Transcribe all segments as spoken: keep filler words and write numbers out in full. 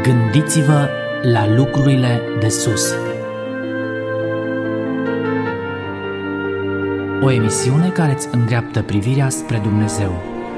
Gândiți-vă la lucrurile de sus. O emisiune care îți îndreaptă privirea spre Dumnezeu.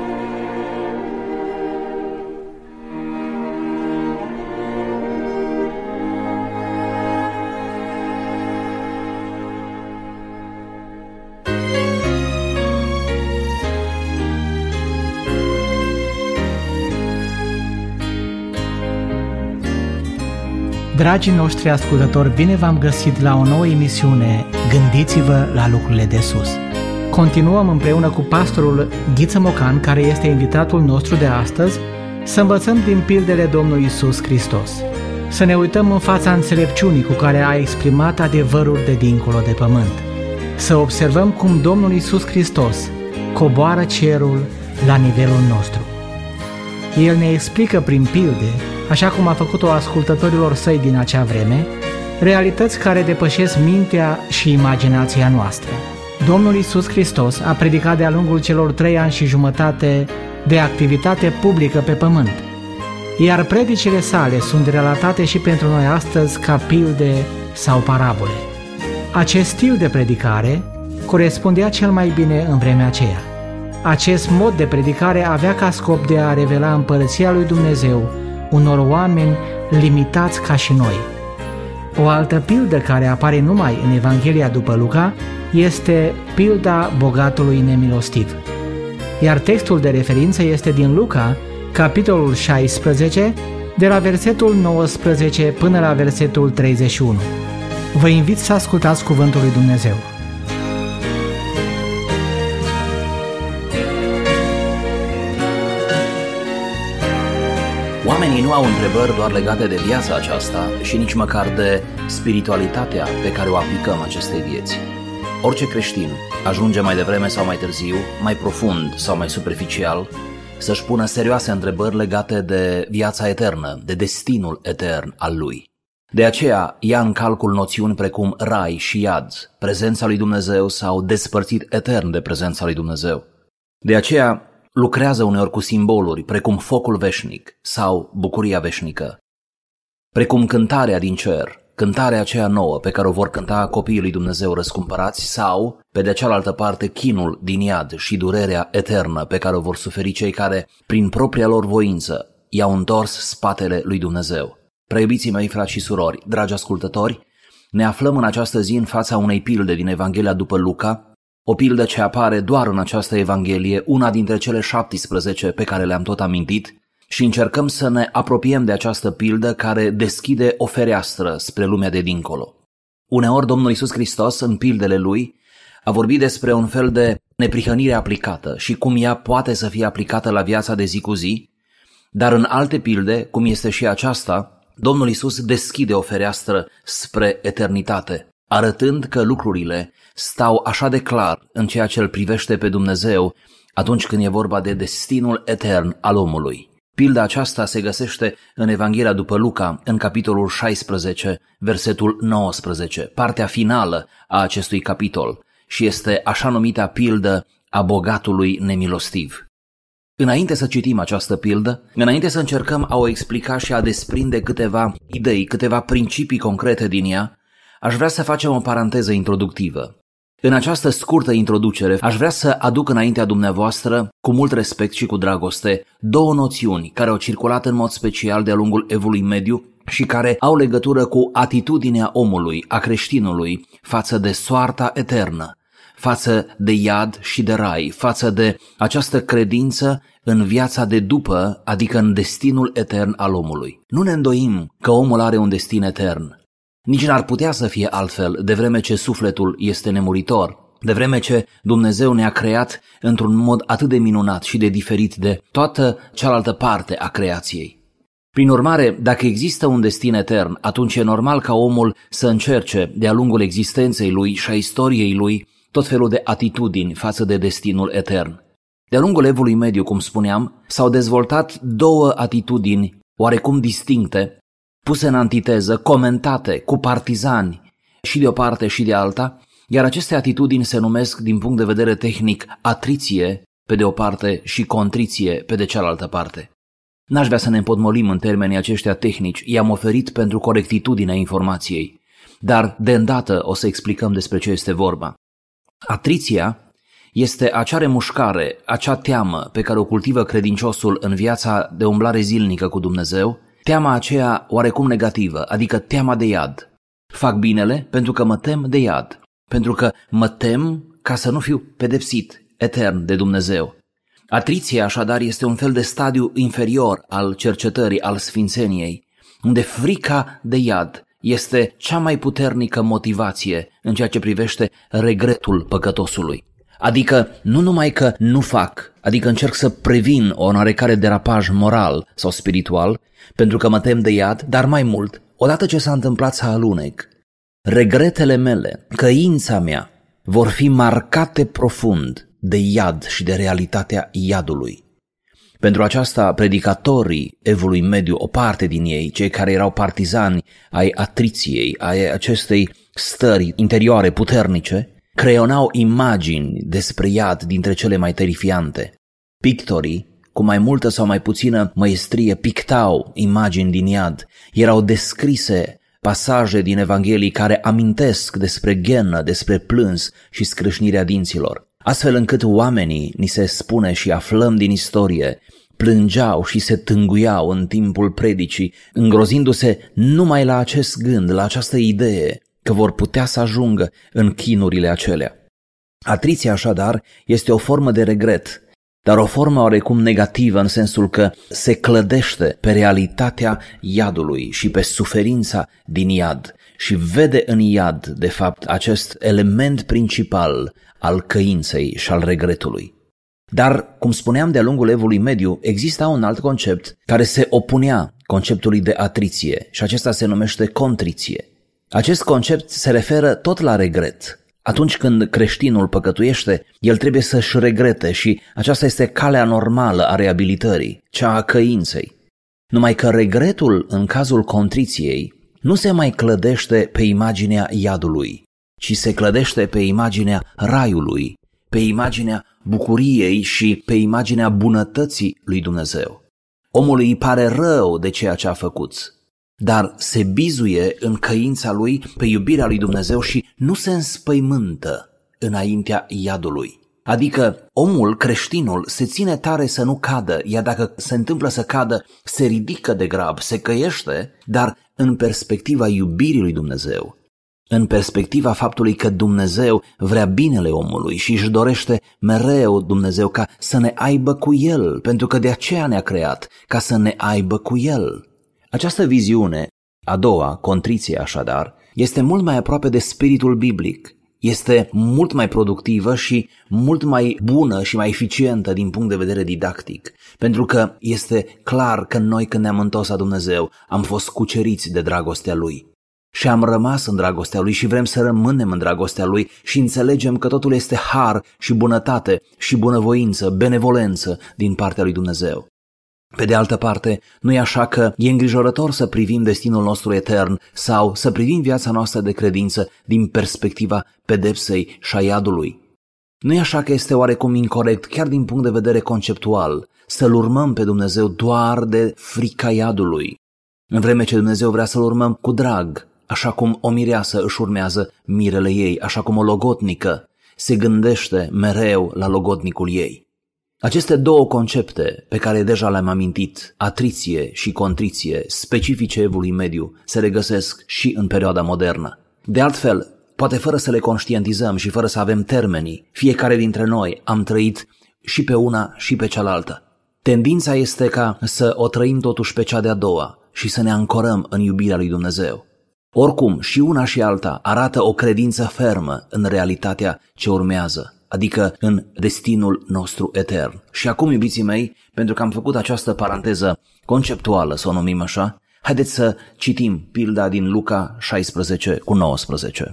Dragii noștri ascultători, bine v-am găsit la o nouă emisiune Gândiți-vă la lucrurile de sus. Continuăm împreună cu pastorul Ghiță Mocan, care este invitatul nostru de astăzi, să învățăm din pildele Domnului Iisus Hristos. Să ne uităm în fața înțelepciunii cu care a exprimat adevăruri de dincolo de pământ. Să observăm cum Domnul Iisus Hristos coboară cerul la nivelul nostru. El ne explică prin pilde, așa cum a făcut-o ascultătorilor săi din acea vreme, realități care depășesc mintea și imaginația noastră. Domnul Iisus Hristos a predicat de-a lungul celor trei ani și jumătate de activitate publică pe pământ, iar predicile sale sunt relatate și pentru noi astăzi ca pilde sau parabole. Acest stil de predicare corespundea cel mai bine în vremea aceea. Acest mod de predicare avea ca scop de a revela împărăția lui Dumnezeu unor oameni limitați ca și noi. O altă pildă care apare numai în Evanghelia după Luca este pilda bogatului nemilostiv. Iar textul de referință este din Luca, capitolul șaisprezece, de la versetul nouăsprezece până la versetul treizeci și unu. Vă invit să ascultați cuvântul lui Dumnezeu. Oamenii nu au întrebări doar legate de viața aceasta și nici măcar de spiritualitatea pe care o aplicăm acestei vieți. Orice creștin ajunge mai devreme sau mai târziu, mai profund sau mai superficial, să-și pună serioase întrebări legate de viața eternă, de destinul etern al lui. De aceea ia în calcul noțiuni precum rai și iad, prezența lui Dumnezeu sau despărțit etern de prezența lui Dumnezeu. De aceea lucrează uneori cu simboluri precum focul veșnic sau bucuria veșnică, precum cântarea din cer, cântarea aceea nouă pe care o vor cânta copiii lui Dumnezeu răscumpărați, sau, pe de cealaltă parte, chinul din iad și durerea eternă pe care o vor suferi cei care, prin propria lor voință, i-au întors spatele lui Dumnezeu. Preiubiții mei, frați și surori, dragi ascultători, ne aflăm în această zi în fața unei pilde din Evanghelia după Luca, o pildă ce apare doar în această Evanghelie, una dintre cele șaptesprezece pe care le-am tot amintit, și încercăm să ne apropiem de această pildă care deschide o fereastră spre lumea de dincolo. Uneori Domnul Iisus Hristos, în pildele lui, a vorbit despre un fel de neprihănire aplicată și cum ea poate să fie aplicată la viața de zi cu zi, dar în alte pilde, cum este și aceasta, Domnul Iisus deschide o fereastră spre eternitate, arătând că lucrurile stau așa de clar în ceea ce îl privește pe Dumnezeu atunci când e vorba de destinul etern al omului. Pilda aceasta se găsește în Evanghelia după Luca, în capitolul șaisprezece, versetul nouăsprezece, partea finală a acestui capitol, și este așa numita pildă a bogatului nemilostiv. Înainte să citim această pildă, înainte să încercăm a o explica și a desprinde câteva idei, câteva principii concrete din ea, aș vrea să facem o paranteză introductivă. În această scurtă introducere aș vrea să aduc înaintea dumneavoastră, cu mult respect și cu dragoste, două noțiuni care au circulat în mod special de-a lungul evului mediu și care au legătură cu atitudinea omului, a creștinului, față de soarta eternă, față de iad și de rai, față de această credință în viața de după, adică în destinul etern al omului. Nu ne îndoim că omul are un destin etern. Nici n-ar putea să fie altfel, de vreme ce sufletul este nemuritor, de vreme ce Dumnezeu ne-a creat într-un mod atât de minunat și de diferit de toată cealaltă parte a creației. Prin urmare, dacă există un destin etern, atunci e normal ca omul să încerce de-a lungul existenței lui și a istoriei lui tot felul de atitudini față de destinul etern. De-a lungul evului mediu, cum spuneam, s-au dezvoltat două atitudini oarecum distincte, puse în antiteză, comentate cu partizani și de o parte și de alta, iar aceste atitudini se numesc din punct de vedere tehnic atriție pe de o parte și contriție pe de cealaltă parte. N-aș vrea să ne împotmolim în termenii aceștia tehnici, i-am oferit pentru corectitudinea informației, dar de îndată o să explicăm despre ce este vorba. Atriția este acea remușcare, acea teamă pe care o cultivă credinciosul în viața de umblare zilnică cu Dumnezeu, teama aceea oarecum negativă, adică teama de iad. Fac binele pentru că mă tem de iad, pentru că mă tem ca să nu fiu pedepsit etern de Dumnezeu. Atriția, așadar, este un fel de stadiu inferior al cercetării, al sfințeniei, unde frica de iad este cea mai puternică motivație în ceea ce privește regretul păcătosului. Adică nu numai că nu fac, adică încerc să previn o oarecare derapaj moral sau spiritual, pentru că mă tem de iad, dar mai mult, odată ce s-a întâmplat să alunec, regretele mele, căința mea, vor fi marcate profund de iad și de realitatea iadului. Pentru aceasta, predicatorii Evului Mediu, o parte din ei, cei care erau partizani ai atriției, ai acestei stări interioare puternice, creionau imagini despre iad dintre cele mai terifiante. Pictorii, cu mai multă sau mai puțină măiestrie, pictau imagini din iad. Erau descrise pasaje din Evanghelii care amintesc despre ghenă, despre plâns și scrâșnirea dinților. Astfel încât oamenii, ni se spune și aflăm din istorie, plângeau și se tânguiau în timpul predicii, îngrozindu-se numai la acest gând, la această idee că vor putea să ajungă în chinurile acelea. Atriția, așadar, este o formă de regret, dar o formă oarecum negativă în sensul că se clădește pe realitatea iadului și pe suferința din iad și vede în iad, de fapt, acest element principal al căinței și al regretului. Dar, cum spuneam de-a lungul Evului Mediu, exista un alt concept care se opunea conceptului de atriție și acesta se numește contriție. Acest concept se referă tot la regret. Atunci când creștinul păcătuiește, el trebuie să-și regrete și aceasta este calea normală a reabilitării, cea a căinței. Numai că regretul în cazul contriției nu se mai clădește pe imaginea iadului, ci se clădește pe imaginea raiului, pe imaginea bucuriei și pe imaginea bunătății lui Dumnezeu. Omului îi pare rău de ceea ce a făcut, dar se bizuie în căința lui pe iubirea lui Dumnezeu și nu se înspăimântă înaintea iadului. Adică omul, creștinul, se ține tare să nu cadă, iar dacă se întâmplă să cadă, se ridică de grab, se căiește, dar în perspectiva iubirii lui Dumnezeu, în perspectiva faptului că Dumnezeu vrea binele omului și își dorește mereu Dumnezeu ca să ne aibă cu El, pentru că de aceea ne-a creat, ca să ne aibă cu El. Această viziune, a doua, contriție așadar, este mult mai aproape de spiritul biblic, este mult mai productivă și mult mai bună și mai eficientă din punct de vedere didactic, pentru că este clar că noi când ne-am întors la Dumnezeu am fost cuceriți de dragostea Lui și am rămas în dragostea Lui și vrem să rămânem în dragostea Lui și înțelegem că totul este har și bunătate și bunăvoință, benevolență din partea lui Dumnezeu. Pe de altă parte, nu e așa că e îngrijorător să privim destinul nostru etern sau să privim viața noastră de credință din perspectiva pedepsei și a iadului. Nu e așa că este oarecum incorect, chiar din punct de vedere conceptual, să-L urmăm pe Dumnezeu doar de frica iadului, în vreme ce Dumnezeu vrea să-L urmăm cu drag, așa cum o mireasă își urmează mirele ei, așa cum o logotnică se gândește mereu la logotnicul ei. Aceste două concepte pe care deja le-am amintit, atriție și contriție, specifice Evului Mediu, se regăsesc și în perioada modernă. De altfel, poate fără să le conștientizăm și fără să avem termenii, fiecare dintre noi am trăit și pe una și pe cealaltă. Tendința este ca să o trăim totuși pe cea de-a doua și să ne ancorăm în iubirea lui Dumnezeu. Oricum, și una și alta arată o credință fermă în realitatea ce urmează, adică în destinul nostru etern. Și acum, iubiții mei, pentru că am făcut această paranteză conceptuală, să o numim așa, haideți să citim pilda din Luca șaisprezece cu nouăsprezece.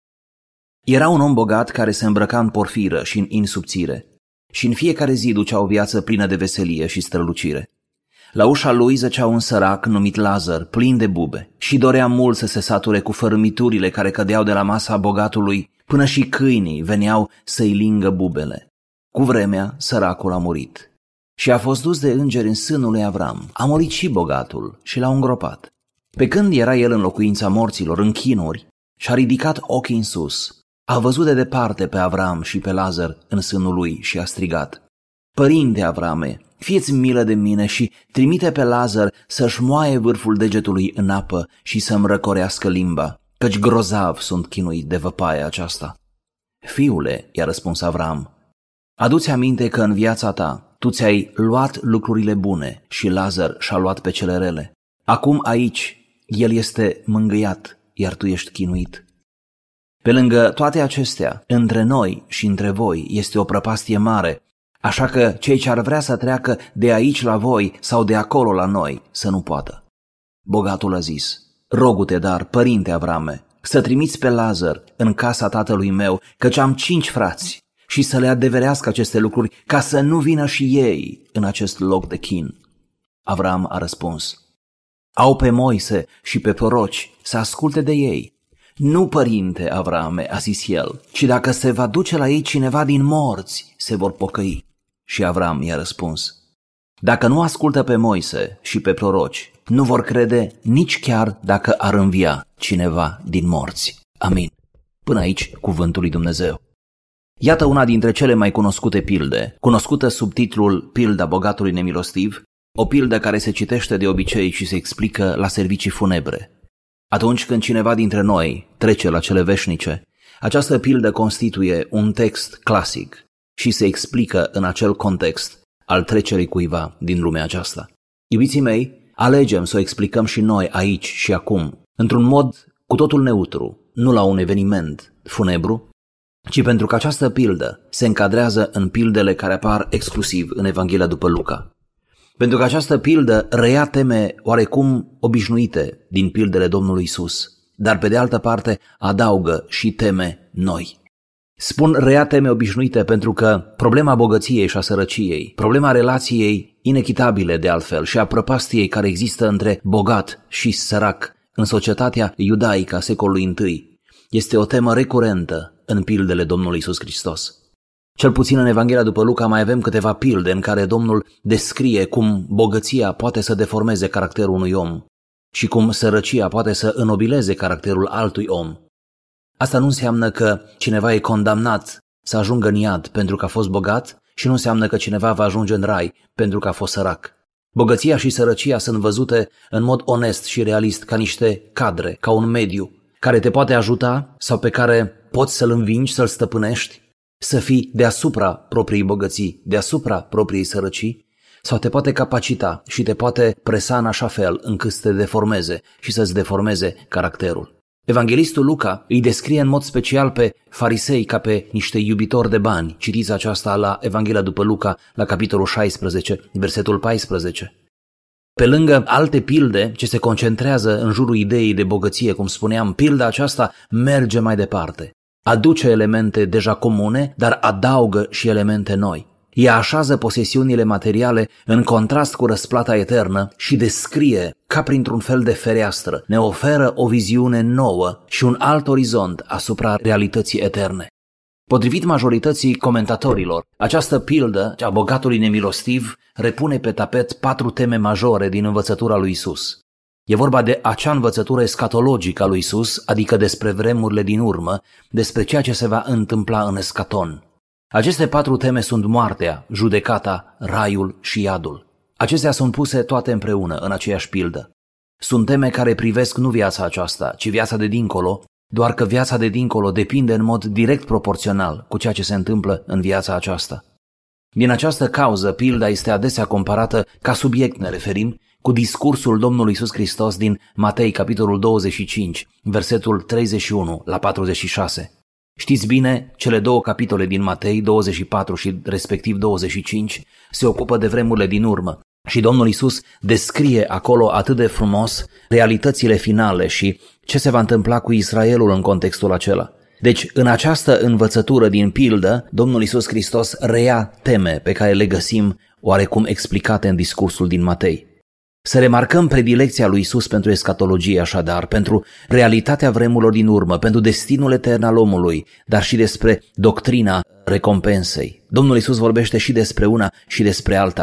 Era un om bogat care se îmbrăca în porfiră și în insubțire și în fiecare zi ducea o viață plină de veselie și strălucire. La ușa lui zăcea un sărac numit Lazar, plin de bube, și dorea mult să se sature cu fărâmiturile care cădeau de la masa bogatului, până și câinii veneau să-i lingă bubele. Cu vremea, săracul a murit și a fost dus de îngeri în sânul lui Avram. A murit și bogatul și l-au îngropat. Pe când era el în locuința morților, în chinuri, și-a ridicat ochii în sus, a văzut de departe pe Avram și pe Lazar în sânul lui și a strigat: Părinte Avrame, fieți milă de mine și trimite pe Lazar să-și moaie vârful degetului în apă și să-mi răcorească limba, căci grozav sunt chinuit de văpaia aceasta. Fiule, i-a răspuns Avram, adu-ți aminte că în viața ta tu ți-ai luat lucrurile bune și Lazar și-a luat pe cele rele. Acum aici el este mângâiat, iar tu ești chinuit. Pe lângă toate acestea, între noi și între voi este o prăpastie mare, așa că cei ce ar vrea să treacă de aici la voi sau de acolo la noi să nu poată. Bogatul a zis: Rogu-te dar, părinte Avrame, să trimiți pe Lazar în casa tatălui meu, căci am cinci frați, și să le adeverească aceste lucruri, ca să nu vină și ei în acest loc de chin. Avram a răspuns: Au pe Moise și pe proroci, să asculte de ei. Nu, părinte Avrame, a zis el, ci dacă se va duce la ei cineva din morți, se vor pocăi. Și Avram i-a răspuns: Dacă nu ascultă pe Moise și pe proroci, nu vor crede nici chiar dacă ar învia cineva din morți. Amin. Până aici cuvântul lui Dumnezeu. Iată una dintre cele mai cunoscute pilde, cunoscută sub titlul Pilda bogatului nemilostiv, o pildă care se citește de obicei și se explică la servicii funebre. Atunci când cineva dintre noi trece la cele veșnice, această pildă constituie un text clasic și se explică în acel context al trecerii cuiva din lumea aceasta. Iubiții mei, alegem să o explicăm și noi aici și acum, într-un mod cu totul neutru, nu la un eveniment funebru, ci pentru că această pildă se încadrează în pildele care apar exclusiv în Evanghelia după Luca. Pentru că această pildă reia teme oarecum obișnuite din pildele Domnului Iisus, dar pe de altă parte adaugă și teme noi. Spun reia teme obișnuite pentru că problema bogăției și a sărăciei, problema relației inechitabile de altfel și a prăpastiei care există între bogat și sărac în societatea iudaică a secolului întâi este o temă recurentă în pildele Domnului Iisus Hristos. Cel puțin în Evanghelia după Luca mai avem câteva pilde în care Domnul descrie cum bogăția poate să deformeze caracterul unui om și cum sărăcia poate să înnobileze caracterul altui om. Asta nu înseamnă că cineva e condamnat să ajungă în iad pentru că a fost bogat și nu înseamnă că cineva va ajunge în rai pentru că a fost sărac. Bogăția și sărăcia sunt văzute în mod onest și realist ca niște cadre, ca un mediu care te poate ajuta sau pe care poți să-l învingi, să-l stăpânești, să fii deasupra propriei bogății, deasupra propriei sărăcii, sau te poate capacita și te poate presa în așa fel încât să te deformeze și să-ți deformeze caracterul. Evanghelistul Luca îi descrie în mod special pe farisei ca pe niște iubitori de bani. Citiți aceasta la Evanghelia după Luca, la capitolul șaisprezece, versetul paisprezece. Pe lângă alte pilde ce se concentrează în jurul ideii de bogăție, cum spuneam, pilda aceasta merge mai departe. Aduce elemente deja comune, dar adaugă și elemente noi. Ea așează posesiunile materiale în contrast cu răsplata eternă și descrie, ca printr-un fel de fereastră, ne oferă o viziune nouă și un alt orizont asupra realității eterne. Potrivit majorității comentatorilor, această pildă, a bogatului nemilostiv, repune pe tapet patru teme majore din învățătura lui Isus. E vorba de acea învățătură escatologică a lui Isus, adică despre vremurile din urmă, despre ceea ce se va întâmpla în escaton. Aceste patru teme sunt moartea, judecata, raiul și iadul. Acestea sunt puse toate împreună în aceeași pildă. Sunt teme care privesc nu viața aceasta, ci viața de dincolo, doar că viața de dincolo depinde în mod direct proporțional cu ceea ce se întâmplă în viața aceasta. Din această cauză, pilda este adesea comparată, ca subiect ne referim, cu discursul Domnului Iisus Hristos din Matei, capitolul douăzeci și cinci, versetul treizeci și unu la patruzeci și șase. Știți bine, cele două capitole din Matei, douăzeci și patru și respectiv douăzeci și cinci, se ocupă de vremurile din urmă și Domnul Iisus descrie acolo atât de frumos realitățile finale și ce se va întâmpla cu Israelul în contextul acela. Deci, în această învățătură din pildă, Domnul Iisus Hristos reia teme pe care le găsim oarecum explicate în discursul din Matei. Să remarcăm predilecția lui Isus pentru escatologie, așadar, pentru realitatea vremurilor din urmă, pentru destinul etern al omului, dar și despre doctrina recompensei. Domnul Isus vorbește și despre una și despre alta.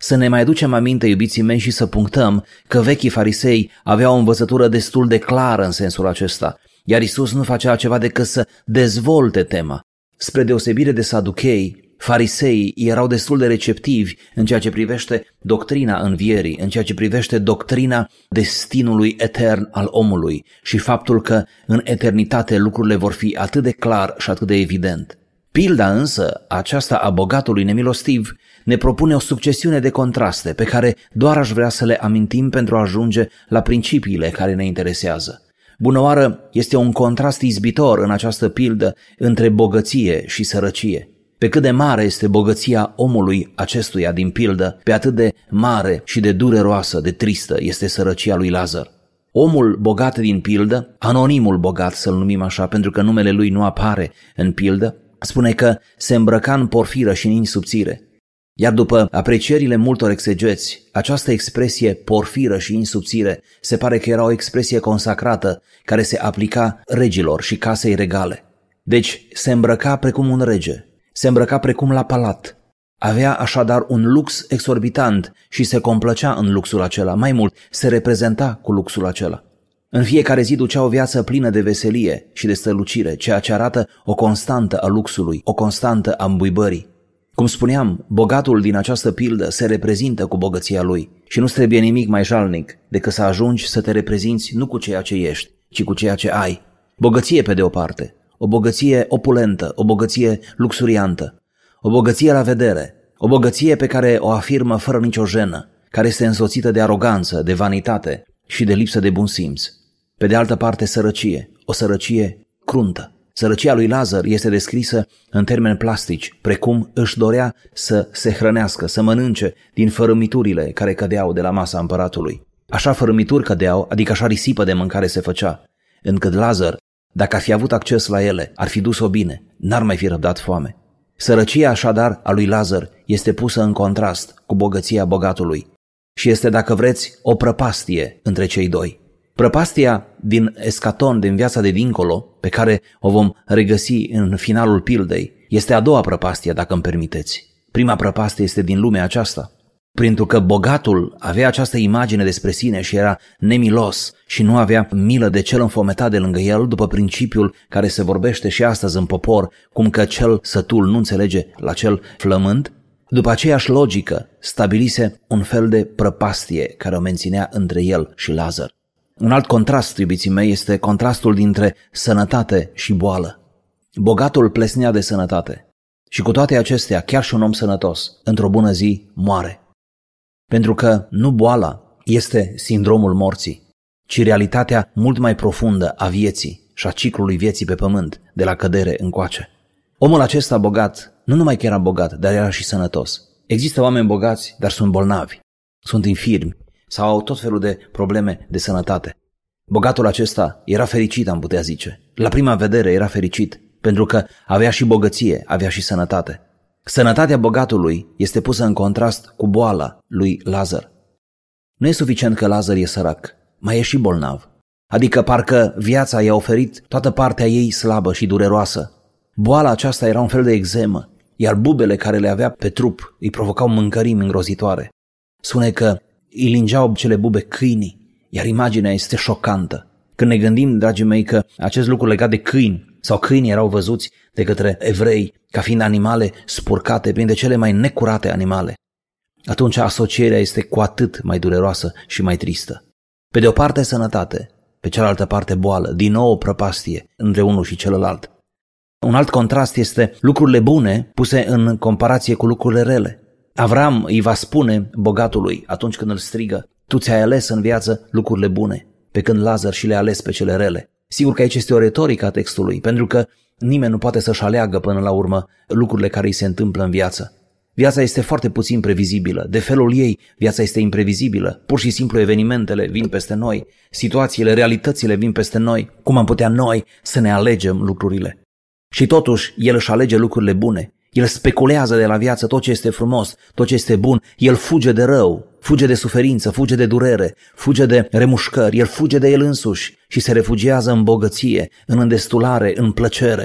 Să ne mai aducem aminte, iubiții mei, și să punctăm că vechii farisei aveau o învățătură destul de clară în sensul acesta, iar Iisus nu face altceva decât să dezvolte tema. Spre deosebire de saduchei, fariseii erau destul de receptivi în ceea ce privește doctrina învierii, în ceea ce privește doctrina destinului etern al omului și faptul că în eternitate lucrurile vor fi atât de clar și atât de evident. Pilda însă, aceasta a bogatului nemilostiv, ne propune o succesiune de contraste pe care doar aș vrea să le amintim pentru a ajunge la principiile care ne interesează. Bunăoară, este un contrast izbitor în această pildă între bogăție și sărăcie. Pe cât de mare este bogăția omului acestuia din pildă, pe atât de mare și de dureroasă, de tristă este sărăcia lui Lazar. Omul bogat din pildă, anonimul bogat să-l numim așa pentru că numele lui nu apare în pildă, spune că se îmbrăca în porfiră și în ini subțire. Iar după aprecierile multor exegeți, această expresie porfiră și ini subțire se pare că era o expresie consacrată care se aplica regilor și casei regale. Deci se îmbrăca precum un rege, se îmbrăca precum la palat. Avea așadar un lux exorbitant și se complăcea în luxul acela, mai mult se reprezenta cu luxul acela. În fiecare zi ducea o viață plină de veselie și de strălucire, ceea ce arată o constantă a luxului, o constantă a îmbuibării. Cum spuneam, bogatul din această pildă se reprezintă cu bogăția lui și nu-ți trebuie nimic mai jalnic decât să ajungi să te reprezinți nu cu ceea ce ești, ci cu ceea ce ai. Bogăție pe de o parte, o bogăție opulentă, o bogăție luxuriantă, o bogăție la vedere, o bogăție pe care o afirmă fără nicio jenă, care este însoțită de aroganță, de vanitate și de lipsă de bun simț. Pe de altă parte, sărăcie, o sărăcie cruntă. Sărăcia lui Lazar este descrisă în termeni plastici, precum își dorea să se hrănească, să mănânce din fărâmiturile care cădeau de la masa împăratului. Așa fărâmituri cădeau, adică așa risipă de mâncare se făcea, încât Lazar, dacă ar fi avut acces la ele, ar fi dus-o bine, n-ar mai fi răbdat foame. Sărăcia așadar a lui Lazar este pusă în contrast cu bogăția bogatului și este, dacă vreți, o prăpastie între cei doi. Prăpastia din escaton, din viața de dincolo, pe care o vom regăsi în finalul pildei, este a doua prăpastie, dacă îmi permiteți. Prima prăpastie este din lumea aceasta. Pentru că bogatul avea această imagine despre sine și era nemilos și nu avea milă de cel înfometat de lângă el, după principiul care se vorbește și astăzi în popor, cum că cel sătul nu înțelege la cel flământ, după aceeași logică stabilise un fel de prăpastie care o menținea între el și Lazar. Un alt contrast, iubiții mei, este contrastul dintre sănătate și boală. Bogatul plesnea de sănătate și cu toate acestea, chiar și un om sănătos, într-o bună zi, moare. Pentru că nu boala este sindromul morții, ci realitatea mult mai profundă a vieții și a ciclului vieții pe pământ, de la cădere încoace. Omul acesta bogat, nu numai că era bogat, dar era și sănătos. Există oameni bogați, dar sunt bolnavi, sunt infirmi sau au tot felul de probleme de sănătate. Bogatul acesta era fericit, am putea zice. La prima vedere era fericit, pentru că avea și bogăție, avea și sănătate. Sănătatea bogatului este pusă în contrast cu boala lui Lazar. Nu e suficient că Lazar e sărac, mai e și bolnav. Adică parcă viața i-a oferit toată partea ei slabă și dureroasă. Boala aceasta era un fel de egzemă, iar bubele care le avea pe trup îi provocau mâncărimi îngrozitoare. Spune că îi lingeau cele bube câinii, iar imaginea este șocantă. Când ne gândim, dragii mei, că acest lucru legat de câini sau câinii erau văzuți de către evrei ca fiind animale spurcate, printre cele mai necurate animale, atunci asocierea este cu atât mai dureroasă și mai tristă. Pe de o parte sănătate, pe cealaltă parte boală, din nou o prăpastie între unul și celălalt. Un alt contrast este lucrurile bune puse în comparație cu lucrurile rele. Avram îi va spune bogatului atunci când îl strigă: tu ți-ai ales în viață lucrurile bune, pe când Lazar și le-a ales pe cele rele. Sigur că aici este o retorică a textului, pentru că nimeni nu poate să-și aleagă până la urmă lucrurile care îi se întâmplă în viață. Viața este foarte puțin previzibilă, de felul ei viața este imprevizibilă, pur și simplu evenimentele vin peste noi, situațiile, realitățile vin peste noi, cum am putea noi să ne alegem lucrurile. Și totuși el își alege lucrurile bune, el speculează de la viață tot ce este frumos, tot ce este bun, el fuge de rău, fuge de suferință, fuge de durere, fuge de remușcări, el fuge de el însuși și se refugiază în bogăție, în îndestulare, în plăcere.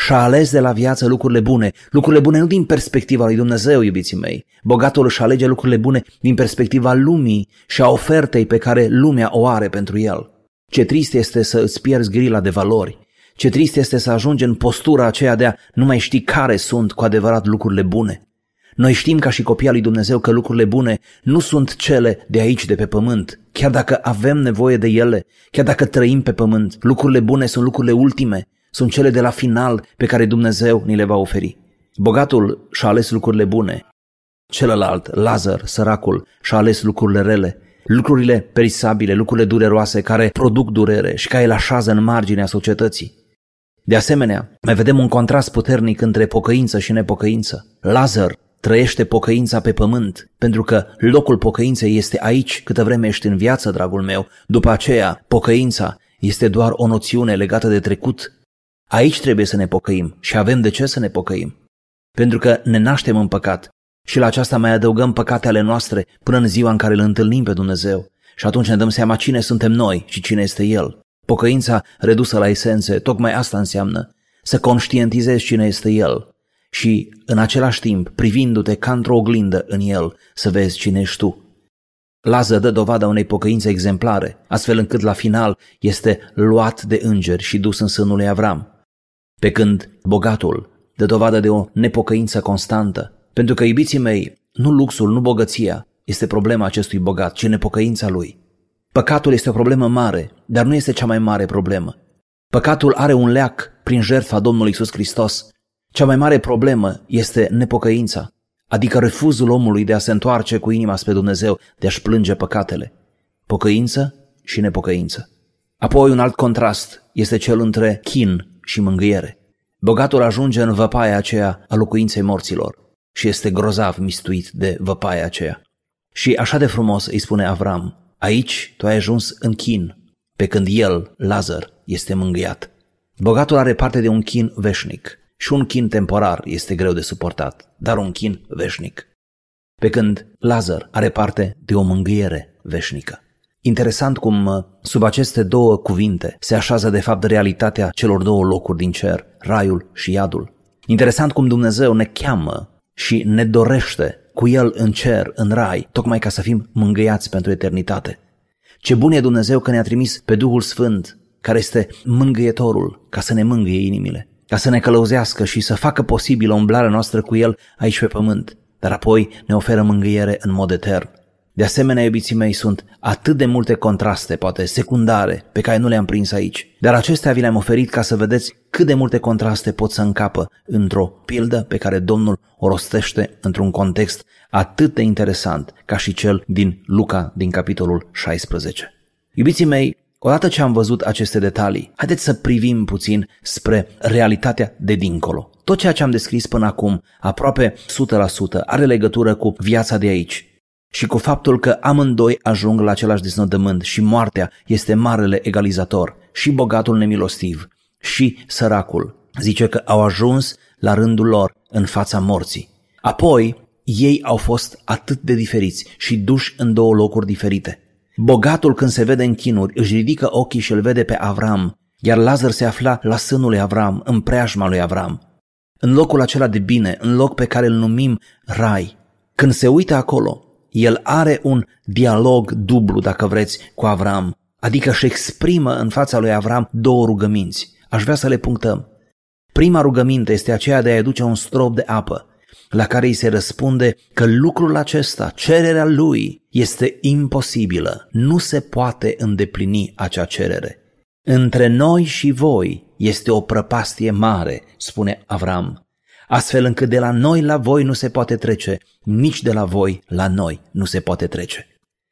și-a ales de la viață lucrurile bune. Lucrurile bune nu din perspectiva lui Dumnezeu, iubiții mei. Bogatul își alege lucrurile bune din perspectiva lumii și a ofertei pe care lumea o are pentru el. Ce trist este să îți pierzi grila de valori. Ce trist este să ajungi în postura aceea de a nu mai ști care sunt cu adevărat lucrurile bune. Noi știm ca și copii al lui Dumnezeu că lucrurile bune nu sunt cele de aici, de pe pământ. Chiar dacă avem nevoie de ele, chiar dacă trăim pe pământ, lucrurile bune sunt lucrurile ultime, sunt cele de la final pe care Dumnezeu ni le va oferi. Bogatul și-a ales lucrurile bune. Celălalt, Lazar, săracul, și-a ales lucrurile rele, lucrurile perisabile, lucrurile dureroase care produc durere și care îl așează în marginea societății. De asemenea, mai vedem un contrast puternic între pocăință și nepocăință. Lazar trăiește pocăința pe pământ, pentru că locul pocăinței este aici câtă vreme ești în viață, dragul meu. După aceea, pocăința este doar o noțiune legată de trecut. Aici trebuie să ne pocăim și avem de ce să ne pocăim. Pentru că ne naștem în păcat și la aceasta mai adăugăm păcate ale noastre până în ziua în care îl întâlnim pe Dumnezeu. Și atunci ne dăm seama cine suntem noi și cine este El. Pocăința redusă la esențe, tocmai asta înseamnă să conștientizezi cine este El și în același timp, privindu-te ca într-o oglindă în El, să vezi cine ești tu. Lazar dă dovada unei pocăințe exemplare, astfel încât la final este luat de îngeri și dus în sânul lui Avram. Pe când bogatul dă dovadă de o nepocăință constantă, pentru că, iubiții mei, nu luxul, nu bogăția este problema acestui bogat, ci nepocăința lui. Păcatul este o problemă mare, dar nu este cea mai mare problemă. Păcatul are un leac prin jertfa Domnului Iisus Hristos. Cea mai mare problemă este nepocăința, adică refuzul omului de a se întoarce cu inima spre Dumnezeu, de a-și plânge păcatele. Pocăință și nepocăință. Apoi un alt contrast este cel între chin și mângâiere. Bogatul ajunge în văpaia aceea a locuinței morților și este grozav mistuit de văpaia aceea. Și așa de frumos îi spune Avram: aici tu ai ajuns în chin, pe când el, Lazar, este mângâiat. Bogatul are parte de un chin veșnic și un chin temporar este greu de suportat, dar un chin veșnic. Pe când Lazar are parte de o mângâiere veșnică. Interesant cum sub aceste două cuvinte se așează de fapt realitatea celor două locuri din cer, raiul și iadul. Interesant cum Dumnezeu ne cheamă și ne dorește cu El în cer, în rai, tocmai ca să fim mângâiați pentru eternitate. Ce bun e Dumnezeu că ne-a trimis pe Duhul Sfânt, care este mângâietorul, ca să ne mângâie inimile, ca să ne călăuzească și să facă posibilă umblarea noastră cu El aici pe pământ, dar apoi ne oferă mângâiere în mod etern. De asemenea, iubiții mei, sunt atât de multe contraste, poate secundare, pe care nu le-am prins aici, dar acestea vi le-am oferit ca să vedeți cât de multe contraste pot să încapă într-o pildă pe care Domnul o rostește într-un context atât de interesant ca și cel din Luca, din capitolul șaisprezece. Iubiții mei, odată ce am văzut aceste detalii, haideți să privim puțin spre realitatea de dincolo. Tot ceea ce am descris până acum, aproape o sută la sută, are legătură cu viața de aici și cu faptul că amândoi ajung la același deznodământ și moartea este marele egalizator, și bogatul nemilostiv și săracul. Zice că au ajuns la rândul lor în fața morții. Apoi, ei au fost atât de diferiți și duși în două locuri diferite. Bogatul, când se vede în chinuri, își ridică ochii și îl vede pe Avram, iar Lazar se afla la sânul lui Avram, în preajma lui Avram, în locul acela de bine, în loc pe care îl numim rai. Când se uită acolo, el are un dialog dublu, dacă vreți, cu Avram, adică își exprimă în fața lui Avram două rugăminți. Aș vrea să le punctăm. Prima rugăminte este aceea de a-i aduce un strop de apă, la care îi se răspunde că lucrul acesta, cererea lui, este imposibilă. Nu se poate îndeplini acea cerere. Între noi și voi este o prăpastie mare, spune Avram, astfel încât de la noi la voi nu se poate trece, nici de la voi la noi nu se poate trece.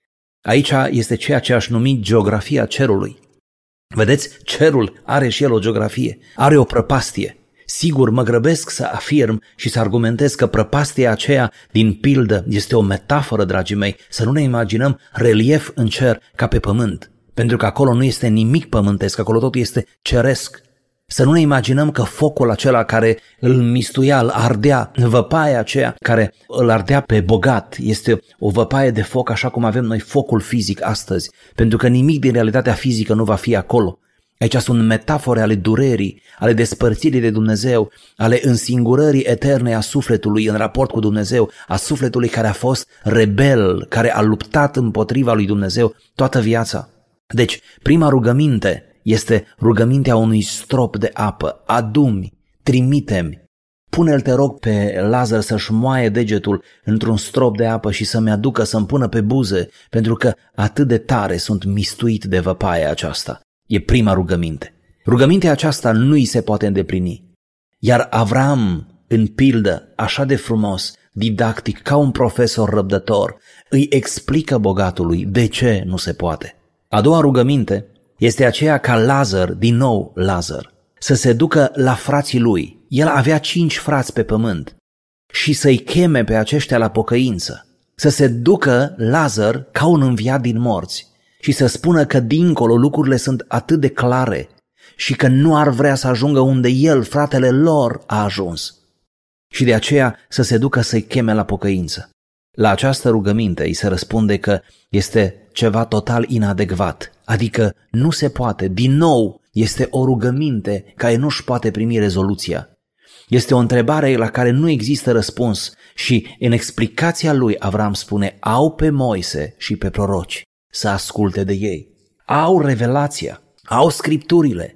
Aici este ceea ce aș numi geografia cerului. Vedeți, cerul are și el o geografie, are o prăpastie. Sigur, mă grăbesc să afirm și să argumentez că prăpastia aceea din pildă este o metaforă, dragii mei, să nu ne imaginăm relief în cer ca pe pământ, pentru că acolo nu este nimic pământesc, acolo totul este ceresc. Să nu ne imaginăm că focul acela care îl mistuia, îl ardea, văpaia aceea care îl ardea pe bogat, este o văpaie de foc așa cum avem noi focul fizic astăzi, pentru că nimic din realitatea fizică nu va fi acolo. Aici sunt metafore ale durerii, ale despărțirii de Dumnezeu, ale însingurării eterne a sufletului în raport cu Dumnezeu, a sufletului care a fost rebel, care a luptat împotriva lui Dumnezeu toată viața. Deci, prima rugăminte este rugămintea unui strop de apă. Adu-mi, trimite-mi, pune-l, te rog, pe Lazar să-și moaie degetul într-un strop de apă și să-mi aducă, să-mi pună pe buze, pentru că atât de tare sunt mistuit de văpaia aceasta. E prima rugăminte. Rugămintea aceasta nu îi se poate îndeplini. Iar Avram, în pildă, așa de frumos, didactic, ca un profesor răbdător, îi explică bogatului de ce nu se poate. A doua rugăminte este aceea ca Lazar, din nou Lazar, să se ducă la frații lui. El avea cinci frați pe pământ și să-i cheme pe aceștia la pocăință. Să se ducă Lazar ca un înviat din morți și să spună că dincolo lucrurile sunt atât de clare și că nu ar vrea să ajungă unde el, fratele lor, a ajuns. Și de aceea să se ducă să-i cheme la pocăință. La această rugăminte îi se răspunde că este ceva total inadecvat, adică nu se poate. Din nou, este o rugăminte care nu-și poate primi rezoluția. Este o întrebare la care nu există răspuns și în explicația lui Avram spune: au pe Moise și pe proroci, să asculte de ei. Au revelația, au scripturile,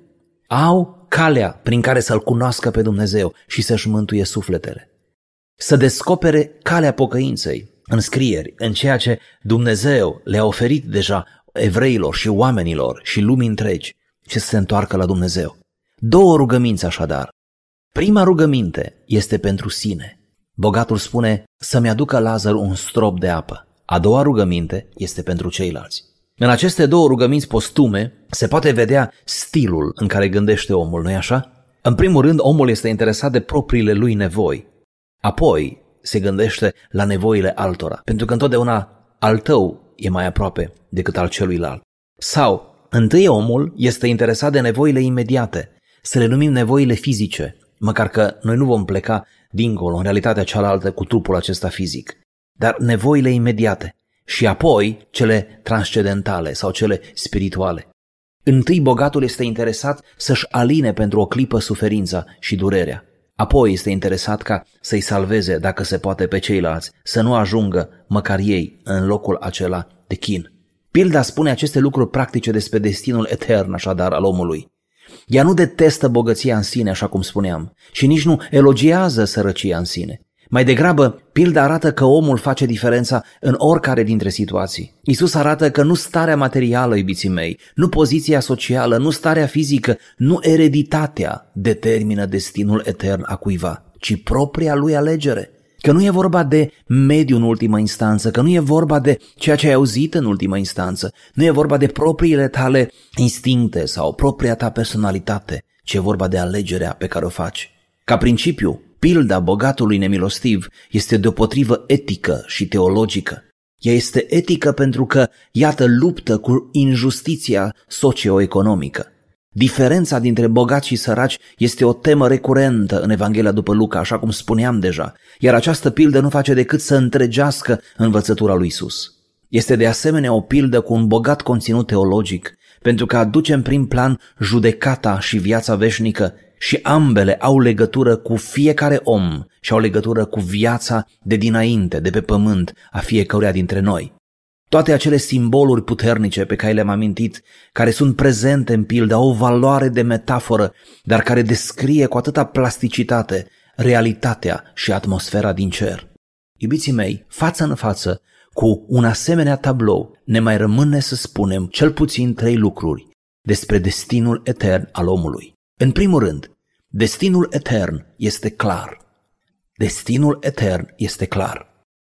au calea prin care să-L cunoască pe Dumnezeu și să-și mântuie sufletele. Să descopere calea pocăinței în scrieri, în ceea ce Dumnezeu le-a oferit deja evreilor și oamenilor și lumii întregi, și să se întoarcă la Dumnezeu. Două rugăminți așadar. Prima rugăminte este pentru sine. Bogatul spune să-mi aducă Lazar un strop de apă. A doua rugăminte este pentru ceilalți. În aceste două rugăminți postume se poate vedea stilul în care gândește omul, nu-i așa? În primul rând, omul este interesat de propriile lui nevoi. Apoi se gândește la nevoile altora, pentru că întotdeauna al tău e mai aproape decât al celuilalt. Sau, întâi omul este interesat de nevoile imediate, să le numim nevoile fizice, măcar că noi nu vom pleca dincolo, în realitatea cealaltă, cu trupul acesta fizic, dar nevoile imediate și apoi cele transcendentale sau cele spirituale. Întâi bogatul este interesat să-și aline pentru o clipă suferința și durerea. Apoi este interesat ca să-i salveze, dacă se poate, pe ceilalți, să nu ajungă măcar ei în locul acela de chin. Pilda spune aceste lucruri practice despre destinul etern, așadar, al omului. Ea nu detestă bogăția în sine, așa cum spuneam, și nici nu elogiază sărăcia în sine. Mai degrabă, pilda arată că omul face diferența în oricare dintre situații. Iisus arată că nu starea materială, iubiții mei, nu poziția socială, nu starea fizică, nu ereditatea determină destinul etern a cuiva, ci propria lui alegere. Că nu e vorba de mediu în ultimă instanță, că nu e vorba de ceea ce ai auzit în ultimă instanță, nu e vorba de propriile tale instincte sau propria ta personalitate, ci e vorba de alegerea pe care o faci. Ca principiu, pilda bogatului nemilostiv este deopotrivă etică și teologică. Ea este etică pentru că, iată, luptă cu injustiția socioeconomică. Diferența dintre bogați și săraci este o temă recurentă în Evanghelia după Luca, așa cum spuneam deja, iar această pildă nu face decât să întregească învățătura lui Iisus. Este de asemenea o pildă cu un bogat conținut teologic, pentru că aduce în prim plan judecata și viața veșnică, și ambele au legătură cu fiecare om și au legătură cu viața de dinainte, de pe pământ, a fiecăruia dintre noi. Toate acele simboluri puternice pe care le-am amintit, care sunt prezente în pildă, au o valoare de metaforă, dar care descrie cu atâta plasticitate realitatea și atmosfera din cer. Iubiții mei, față în față, cu un asemenea tablou, ne mai rămâne să spunem cel puțin trei lucruri despre destinul etern al omului. În primul rând, destinul etern este clar. Destinul etern este clar.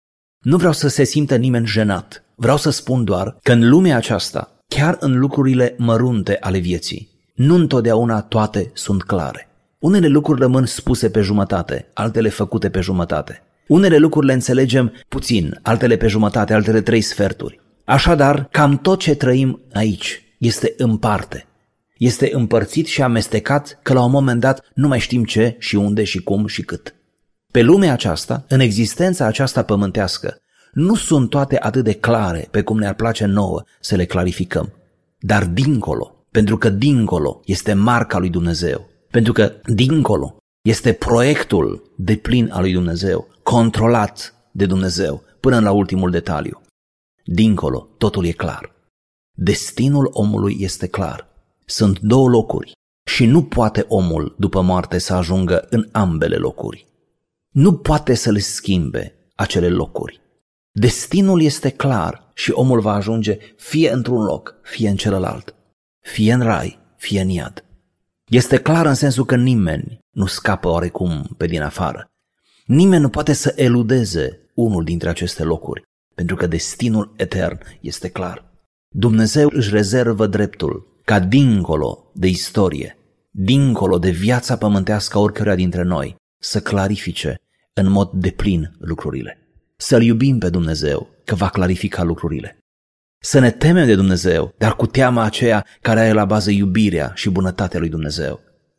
Nu vreau să se simtă nimeni jenat. Vreau să spun doar că în lumea aceasta, chiar în lucrurile mărunte ale vieții, nu întotdeauna toate sunt clare. Unele lucruri rămân spuse pe jumătate, altele făcute pe jumătate. Unele lucruri le înțelegem puțin, altele pe jumătate, altele trei sferturi. Așadar, cam tot ce trăim aici este în parte. Este împărțit și amestecat că la un moment dat nu mai știm ce și unde și cum și cât. Pe lumea aceasta, în existența aceasta pământească, nu sunt toate atât de clare pe cum ne-ar place nouă să le clarificăm. Dar dincolo, pentru că dincolo este marca lui Dumnezeu, pentru că dincolo este proiectul deplin al lui Dumnezeu, controlat de Dumnezeu până la ultimul detaliu. Dincolo totul e clar. Destinul omului este clar. Sunt două locuri și nu poate omul după moarte să ajungă în ambele locuri. Nu poate să le schimbe acele locuri. Destinul este clar și omul va ajunge fie într-un loc, fie în celălalt, fie în rai, fie în iad. Este clar în sensul că nimeni nu scapă oarecum pe din afară. Nimeni nu poate să eludeze unul dintre aceste locuri, pentru că destinul etern este clar. Dumnezeu își rezervă dreptul ca dincolo de istorie, dincolo de viața pământească a oricăruia dintre noi, să clarifice în mod deplin lucrurile. Să-L iubim pe Dumnezeu, că va clarifica lucrurile. Să ne temem de Dumnezeu, dar cu teama aceea care are la bază iubirea și bunătatea lui Dumnezeu.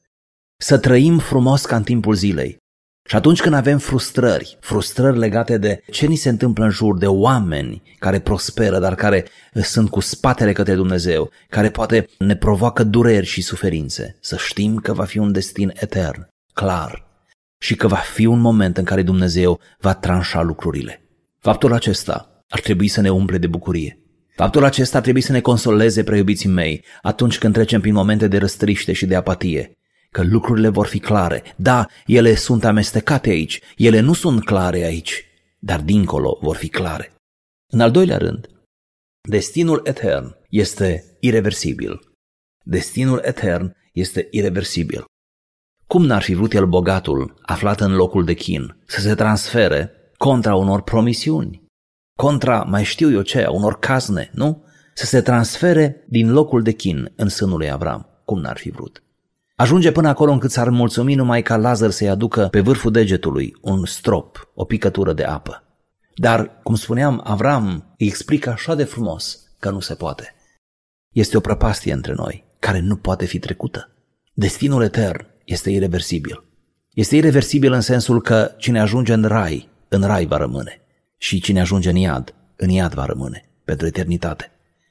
Să trăim frumos ca în timpul zilei. Și atunci când avem frustrări, frustrări legate de ce ni se întâmplă în jur, de oameni care prosperă, dar care sunt cu spatele către Dumnezeu, care poate ne provoacă dureri și suferințe, să știm că va fi un destin etern, clar, și că va fi un moment în care Dumnezeu va tranșa lucrurile. Faptul acesta ar trebui să ne umple de bucurie. Faptul acesta ar trebui să ne consoleze, preiubiții mei, atunci când trecem prin momente de răstriște și de apatie, că lucrurile vor fi clare. Da, ele sunt amestecate aici, ele nu sunt clare aici, dar dincolo vor fi clare. În al doilea rând, destinul etern este ireversibil. Destinul etern este ireversibil. Cum n-ar fi vrut el, bogatul, aflat în locul de chin, să se transfere contra unor promisiuni, contra, mai știu eu ce, unor cazne, nu? Să se transfere din locul de chin în sânul lui Avram. Cum n-ar fi vrut? Ajunge până acolo încât s-ar mulțumi numai ca Lazar să-i aducă pe vârful degetului un strop, o picătură de apă. Dar, cum spuneam, Avram îi explică așa de frumos că nu se poate. Este o prăpastie între noi care nu poate fi trecută. Destinul etern este ireversibil. Este ireversibil în sensul că cine ajunge în rai, în rai va rămâne. Și cine ajunge în iad, în iad va rămâne pentru eternitate.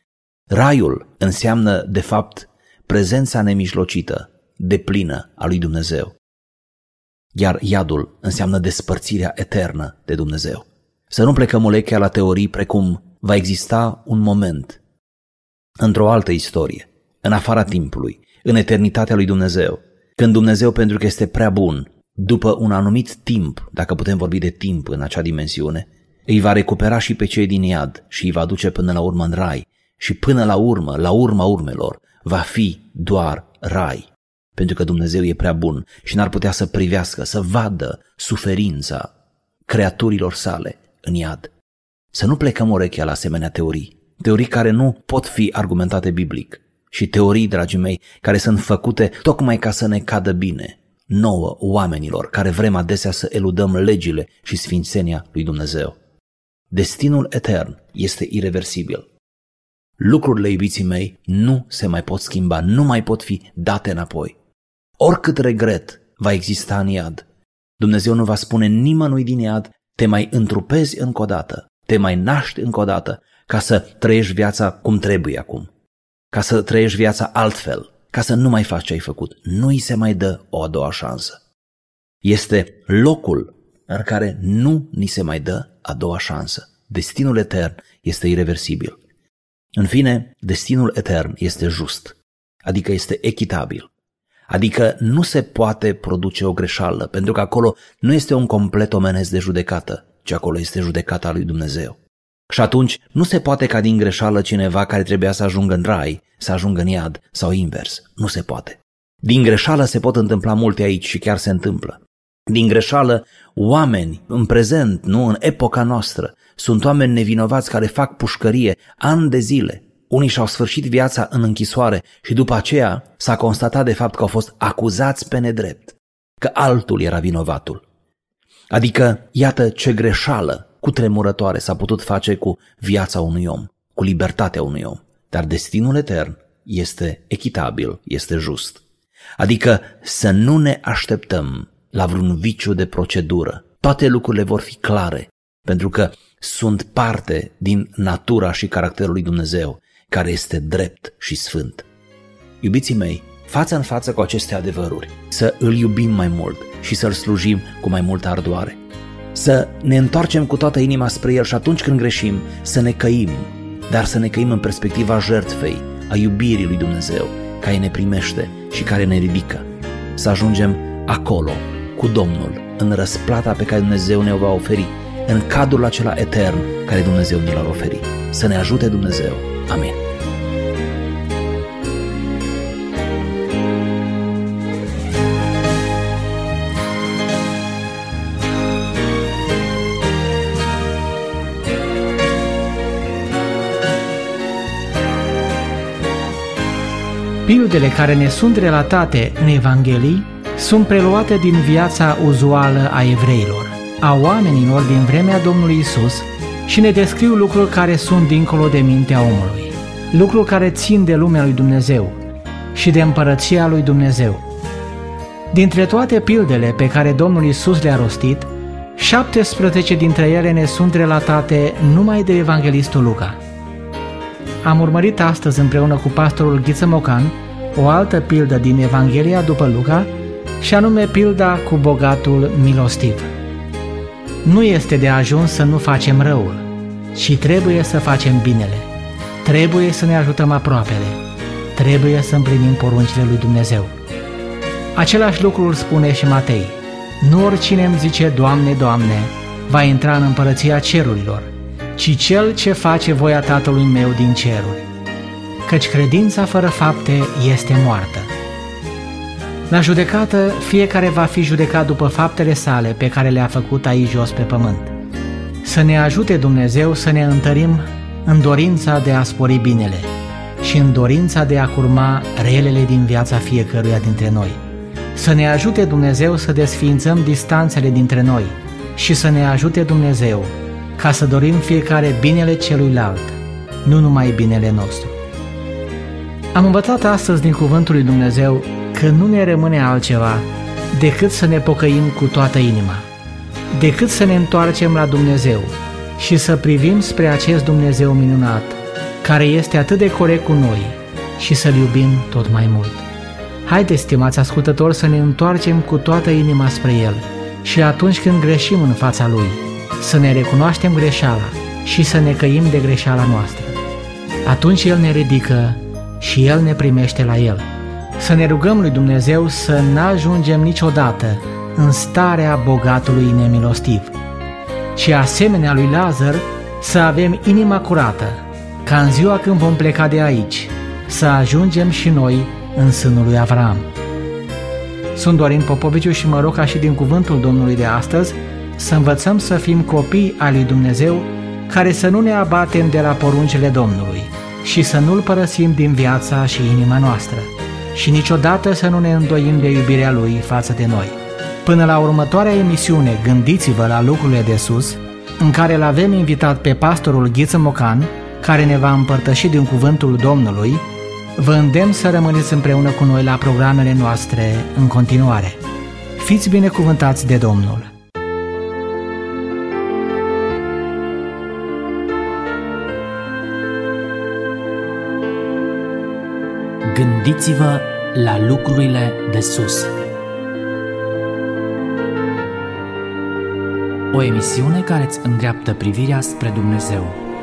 Raiul înseamnă, de fapt, prezența nemijlocită, deplină a lui Dumnezeu. Iar iadul înseamnă despărțirea eternă de Dumnezeu. Să nu plecăm urechea la teorii precum va exista un moment într-o altă istorie, în afara timpului, în eternitatea lui Dumnezeu, când Dumnezeu, pentru că este prea bun, după un anumit timp, dacă putem vorbi de timp în acea dimensiune, îi va recupera și pe cei din iad și îi va duce până la urmă în rai. Și până la urmă, la urma urmelor, va fi doar rai. Pentru că Dumnezeu e prea bun și n-ar putea să privească, să vadă suferința creaturilor sale în iad. Să nu plecăm urechea la asemenea teorii. Teorii care nu pot fi argumentate biblic. Și teorii, dragii mei, care sunt făcute tocmai ca să ne cadă bine, nouă, oamenilor, care vrem adesea să eludăm legile și sfințenia lui Dumnezeu. Destinul etern este ireversibil. Lucrurile, iubiții mei, nu se mai pot schimba, nu mai pot fi date înapoi. Oricât regret va exista în iad, Dumnezeu nu va spune nimănui din iad, te mai întrupezi încă o dată, te mai naști încă o dată, ca să trăiești viața cum trebuie acum, ca să trăiești viața altfel, ca să nu mai faci ce ai făcut. Nu îi se mai dă o a doua șansă. Este locul în care nu ni se mai dă a doua șansă. Destinul etern este ireversibil. În fine, destinul etern este just, adică este echitabil, adică nu se poate produce o greșeală, pentru că acolo nu este un complet omenesc de judecată, ci acolo este judecata lui Dumnezeu. Și atunci nu se poate ca din greșeală cineva care trebuia să ajungă în rai, să ajungă în iad sau invers. Nu se poate. Din greșeală se pot întâmpla multe aici și chiar se întâmplă. Din greșeală, oameni în prezent, nu în epoca noastră, sunt oameni nevinovați care fac pușcărie ani de zile. Unii și-au sfârșit viața în închisoare și după aceea s-a constatat de fapt că au fost acuzați pe nedrept, că altul era vinovatul. Adică, iată ce greșeală cutremurătoare s-a putut face cu viața unui om, cu libertatea unui om. Dar destinul etern este echitabil, este just. Adică să nu ne așteptăm la vreun viciu de procedură. Toate lucrurile vor fi clare, pentru că sunt parte din natura și caracterul lui Dumnezeu, care este drept și sfânt. Iubiții mei, față în față cu aceste adevăruri, să îl iubim mai mult și să-l slujim cu mai multă ardoare. Să ne întoarcem cu toată inima spre el și atunci când greșim, să ne căim, dar să ne căim în perspectiva jertfei, a iubirii lui Dumnezeu, care ne primește și care ne ridică. Să ajungem acolo, cu Domnul, în răsplata pe care Dumnezeu ne-o va oferi, în cadrul acela etern care Dumnezeu ne l-a oferit. Să ne ajute Dumnezeu. Amin. Pildele care ne sunt relatate în Evanghelii sunt preluate din viața uzuală a evreilor, a oamenilor din vremea Domnului Isus și ne descriu lucruri care sunt dincolo de mintea omului, lucruri care țin de lumea lui Dumnezeu și de împărăția lui Dumnezeu. Dintre toate pildele pe care Domnul Isus le-a rostit, șaptesprezece dintre ele ne sunt relatate numai de evanghelistul Luca. Am urmărit astăzi împreună cu pastorul Ghiță Mocan o altă pildă din Evanghelia după Luca, și anume pilda cu bogatul milostiv. Nu este de ajuns să nu facem răul, ci trebuie să facem binele. Trebuie să ne ajutăm aproapele. Trebuie să împlinim poruncile lui Dumnezeu. Același lucru îl spune și Matei. Nu oricine îmi zice, Doamne, Doamne, va intra în împărăția cerurilor, ci cel ce face voia Tatălui meu din ceruri. Căci credința fără fapte este moartă. La judecată, fiecare va fi judecat după faptele sale pe care le-a făcut aici jos pe pământ. Să ne ajute Dumnezeu să ne întărim în dorința de a spori binele și în dorința de a curma relele din viața fiecăruia dintre noi. Să ne ajute Dumnezeu să desființăm distanțele dintre noi și să ne ajute Dumnezeu ca să dorim fiecare binele celuilalt, nu numai binele nostru. Am învățat astăzi din cuvântul lui Dumnezeu că nu ne rămâne altceva decât să ne pocăim cu toată inima, decât să ne întoarcem la Dumnezeu și să privim spre acest Dumnezeu minunat, care este atât de corect cu noi, și să-L iubim tot mai mult. Haideți, stimați ascultători, să ne întoarcem cu toată inima spre El și atunci când greșim în fața Lui, să ne recunoaștem greșeala și să ne căim de greșeala noastră. Atunci El ne ridică și El ne primește la El. Să ne rugăm lui Dumnezeu să n-ajungem niciodată în starea bogatului nemilostiv, ci asemenea lui Lazar să avem inima curată, ca în ziua când vom pleca de aici, să ajungem și noi în sânul lui Avram. Sunt Dorin Popoviciu și mă rog ca și din cuvântul Domnului de astăzi să învățăm să fim copii ai lui Dumnezeu, care să nu ne abatem de la poruncile Domnului și să nu-L părăsim din viața și inima noastră și niciodată să nu ne îndoim de iubirea Lui față de noi. Până la următoarea emisiune, gândiți-vă la lucrurile de sus, în care l-avem invitat pe pastorul Ghiță Mocan, care ne va împărtăși din cuvântul Domnului. Vă îndemn să rămâneți împreună cu noi la programele noastre în continuare. Fiți binecuvântați de Domnul! Gândiți-vă la lucrurile de sus. O emisiune care îți îndreaptă privirea spre Dumnezeu.